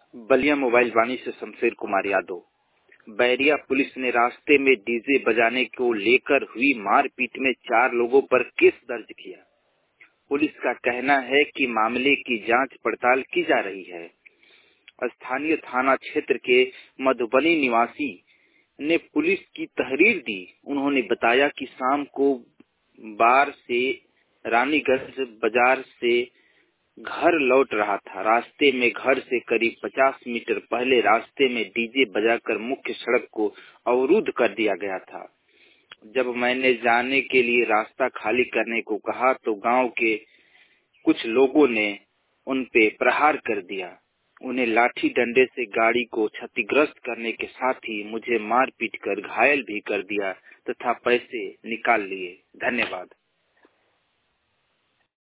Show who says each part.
Speaker 1: Ballia mobile Vani से Shamsher Kumar Yadav. Bairiya police ने रास्ते में डीजे बजाने को लेकर हुई मारपीट में 4 लोगों पर केस दर्ज किया। पुलिस का कहना है कि मामले की जांच पड़ताल की जा रही है। स्थानीय थाना क्षेत्र के मधुबनी निवासी ने पुलिस की तहरीर दी। उन्होंने बताया कि शाम को बार से रानीगंज बाजार से घर लौट रहा था। रास्ते में घर से करीब 50 मीटर पहले रास्ते में डीजे बजाकर मुख्य सड़क को अवरुद्ध कर दिया गया था। जब मैंने जाने के लिए रास्ता खाली करने को कहा तो गांव के कुछ लोगों ने उन पे प्रहार कर दिया। उन्हें लाठी डंडे से गाड़ी को क्षतिग्रस्त करने के साथ ही मुझे मार पीट कर घायल भी कर दिया तथा पैसे निकाल लिए। धन्यवाद।